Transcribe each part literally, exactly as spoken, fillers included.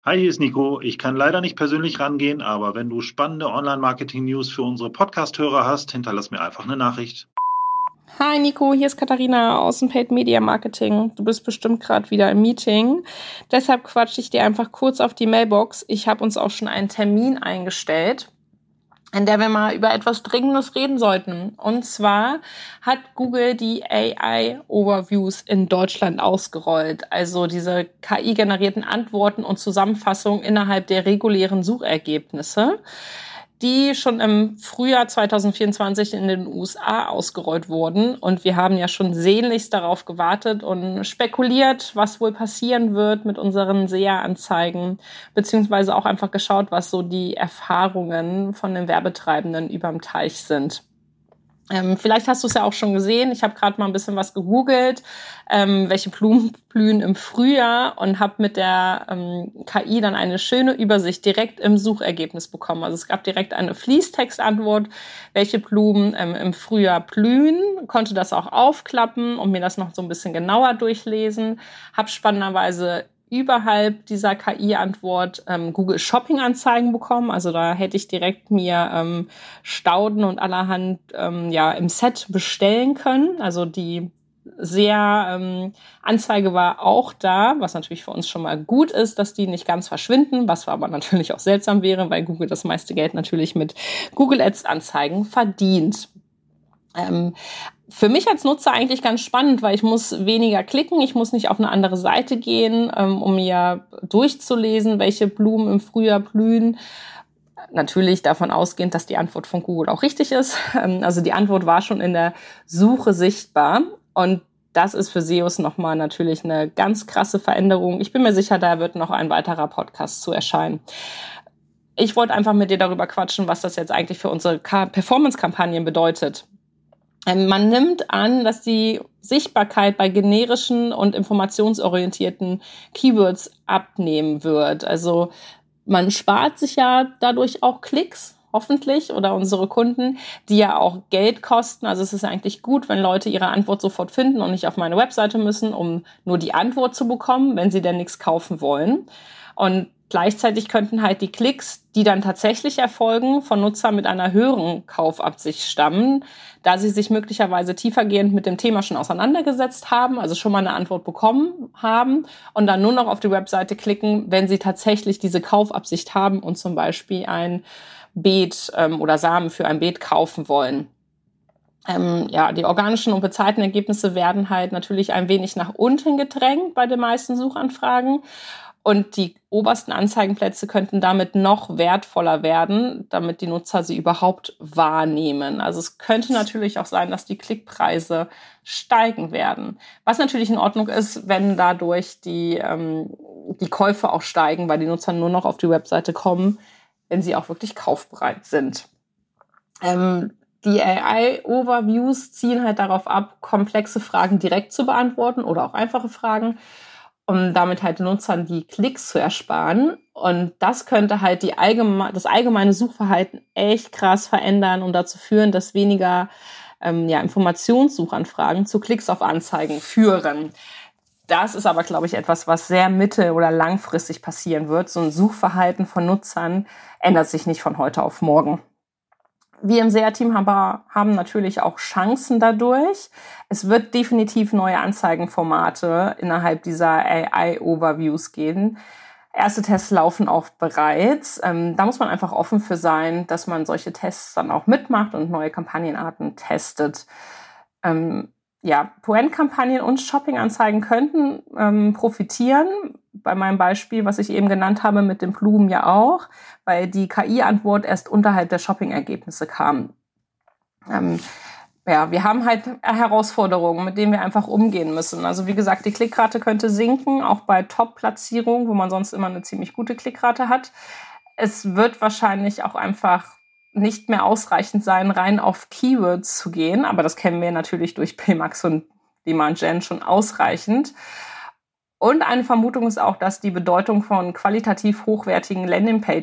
Hi, hier ist Nico. Ich kann leider nicht persönlich rangehen, aber wenn du spannende Online-Marketing-News für unsere Podcast-Hörer hast, hinterlass mir einfach eine Nachricht. Hi Nico, hier ist Katharina aus dem Paid Media Marketing. Du bist bestimmt gerade wieder im Meeting. Deshalb quatsche ich dir einfach kurz auf die Mailbox. Ich habe uns auch schon einen Termin eingestellt, in der wir mal über etwas Dringendes reden sollten. Und zwar hat Google die A I-Overviews in Deutschland ausgerollt. Also diese K I-generierten Antworten und Zusammenfassungen innerhalb der regulären Suchergebnisse, die schon im Frühjahr zwanzig vierundzwanzig in den U S A ausgerollt wurden. Und wir haben ja schon sehnlichst darauf gewartet und spekuliert, was wohl passieren wird mit unseren S E A-Anzeigen, beziehungsweise auch einfach geschaut, was so die Erfahrungen von den Werbetreibenden überm Teich sind. Ähm, vielleicht hast du es ja auch schon gesehen. Ich habe gerade mal ein bisschen was gegoogelt, ähm, welche Blumen blühen im Frühjahr, und habe mit der ähm, K I dann eine schöne Übersicht direkt im Suchergebnis bekommen. Also es gab direkt eine Fließtextantwort, welche Blumen ähm, im Frühjahr blühen, konnte das auch aufklappen und mir das noch so ein bisschen genauer durchlesen. Habe spannenderweise überhalb dieser K I-Antwort ähm, Google Shopping-Anzeigen bekommen. Also da hätte ich direkt mir ähm, Stauden und allerhand ähm, ja im Set bestellen können. Also die sehr ähm, Anzeige war auch da, was natürlich für uns schon mal gut ist, dass die nicht ganz verschwinden, was aber natürlich auch seltsam wäre, weil Google das meiste Geld natürlich mit Google Ads-Anzeigen verdient. Ähm, für mich als Nutzer eigentlich ganz spannend, weil ich muss weniger klicken, ich muss nicht auf eine andere Seite gehen, ähm, um mir durchzulesen, welche Blumen im Frühjahr blühen. Natürlich davon ausgehend, dass die Antwort von Google auch richtig ist. Ähm, also die Antwort war schon in der Suche sichtbar, und das ist für S E Os nochmal natürlich eine ganz krasse Veränderung. Ich bin mir sicher, da wird noch ein weiterer Podcast zu erscheinen. Ich wollte einfach mit dir darüber quatschen, was das jetzt eigentlich für unsere Performance-Kampagnen bedeutet. Man nimmt an, dass die Sichtbarkeit bei generischen und informationsorientierten Keywords abnehmen wird. Also man spart sich ja dadurch auch Klicks, hoffentlich, oder unsere Kunden, die ja auch Geld kosten. Also es ist eigentlich gut, wenn Leute ihre Antwort sofort finden und nicht auf meine Webseite müssen, um nur die Antwort zu bekommen, wenn sie denn nichts kaufen wollen. Und gleichzeitig könnten halt die Klicks, die dann tatsächlich erfolgen, von Nutzern mit einer höheren Kaufabsicht stammen, da sie sich möglicherweise tiefergehend mit dem Thema schon auseinandergesetzt haben, also schon mal eine Antwort bekommen haben und dann nur noch auf die Webseite klicken, wenn sie tatsächlich diese Kaufabsicht haben und zum Beispiel ein Beet ähm, oder Samen für ein Beet kaufen wollen. Ähm, ja, die organischen und bezahlten Ergebnisse werden halt natürlich ein wenig nach unten gedrängt bei den meisten Suchanfragen. Und die obersten Anzeigenplätze könnten damit noch wertvoller werden, damit die Nutzer sie überhaupt wahrnehmen. Also es könnte natürlich auch sein, dass die Klickpreise steigen werden. Was natürlich in Ordnung ist, wenn dadurch die, ähm, die Käufe auch steigen, weil die Nutzer nur noch auf die Webseite kommen, wenn sie auch wirklich kaufbereit sind. Ähm, die A I-Overviews zielen halt darauf ab, komplexe Fragen direkt zu beantworten oder auch einfache Fragen, um damit halt den Nutzern die Klicks zu ersparen. Und das könnte halt die allgeme- das allgemeine Suchverhalten echt krass verändern und dazu führen, dass weniger ähm, ja, Informationssuchanfragen zu Klicks auf Anzeigen führen. Das ist aber, glaube ich, etwas, was sehr mittel- oder langfristig passieren wird. So ein Suchverhalten von Nutzern ändert sich nicht von heute auf morgen. Wir im S E A-Team aber haben natürlich auch Chancen dadurch. Es wird definitiv neue Anzeigenformate innerhalb dieser A I-Overviews geben. Erste Tests laufen auch bereits. Ähm, da muss man einfach offen für sein, dass man solche Tests dann auch mitmacht und neue Kampagnenarten testet. Ähm, ja, Point-Kampagnen und Shopping-Anzeigen könnten ähm, profitieren. Bei meinem Beispiel, was ich eben genannt habe, mit den Blumen ja auch, weil die K I-Antwort erst unterhalb der Shopping-Ergebnisse kam. Ähm, ja, wir haben halt Herausforderungen, mit denen wir einfach umgehen müssen. Also wie gesagt, die Klickrate könnte sinken, auch bei Top-Platzierungen, wo man sonst immer eine ziemlich gute Klickrate hat. Es wird wahrscheinlich auch einfach nicht mehr ausreichend sein, rein auf Keywords zu gehen. Aber das kennen wir natürlich durch P MAX und Demand Gen schon ausreichend. Und eine Vermutung ist auch, dass die Bedeutung von qualitativ hochwertigen Landingpages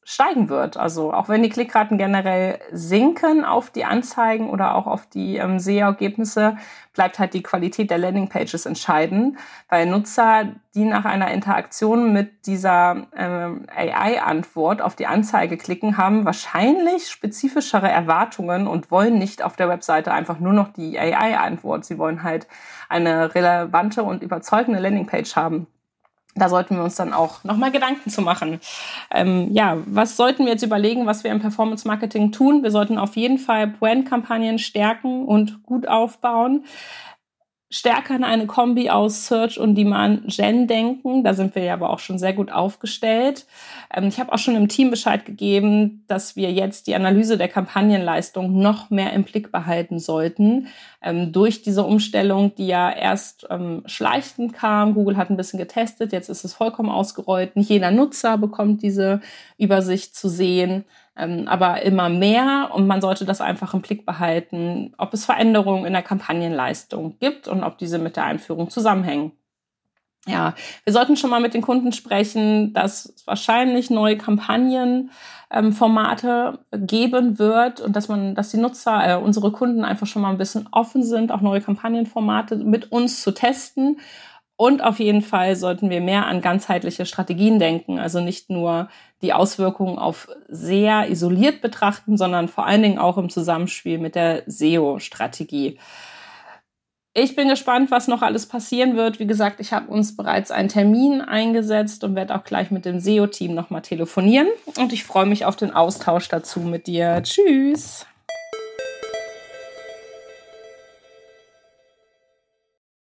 steigen wird. Also auch wenn die Klickraten generell sinken auf die Anzeigen oder auch auf die ähm, S E O-Ergebnisse, bleibt halt die Qualität der Landingpages entscheidend, weil Nutzer, die nach einer Interaktion mit dieser ähm, A I-Antwort auf die Anzeige klicken, haben wahrscheinlich spezifischere Erwartungen und wollen nicht auf der Webseite einfach nur noch die A I-Antwort. Sie wollen halt eine relevante und überzeugende Landingpage haben. Da sollten wir uns dann auch nochmal Gedanken zu machen. Ähm, ja, was sollten wir jetzt überlegen, was wir im Performance-Marketing tun? Wir sollten auf jeden Fall Brand-Kampagnen stärken und gut aufbauen. Stärker an eine Kombi aus Search und Demand Gen denken. Da sind wir ja aber auch schon sehr gut aufgestellt. Ähm, ich habe auch schon im Team Bescheid gegeben, dass wir jetzt die Analyse der Kampagnenleistung noch mehr im Blick behalten sollten. Ähm, durch diese Umstellung, die ja erst ähm, schleichend kam. Google hat ein bisschen getestet, jetzt ist es vollkommen ausgerollt. Nicht jeder Nutzer bekommt diese Übersicht zu sehen. Ähm, aber immer mehr, und man sollte das einfach im Blick behalten, ob es Veränderungen in der Kampagnenleistung gibt und ob diese mit der Einführung zusammenhängen. Ja, wir sollten schon mal mit den Kunden sprechen, dass es wahrscheinlich neue Kampagnenformate ähm, geben wird und dass man, dass die Nutzer, äh, unsere Kunden einfach schon mal ein bisschen offen sind, auch neue Kampagnenformate mit uns zu testen. Und auf jeden Fall sollten wir mehr an ganzheitliche Strategien denken, also nicht nur die Auswirkungen auf sehr isoliert betrachten, sondern vor allen Dingen auch im Zusammenspiel mit der S E O-Strategie. Ich bin gespannt, was noch alles passieren wird. Wie gesagt, ich habe uns bereits einen Termin eingesetzt und werde auch gleich mit dem S E O-Team nochmal telefonieren. Und ich freue mich auf den Austausch dazu mit dir. Tschüss!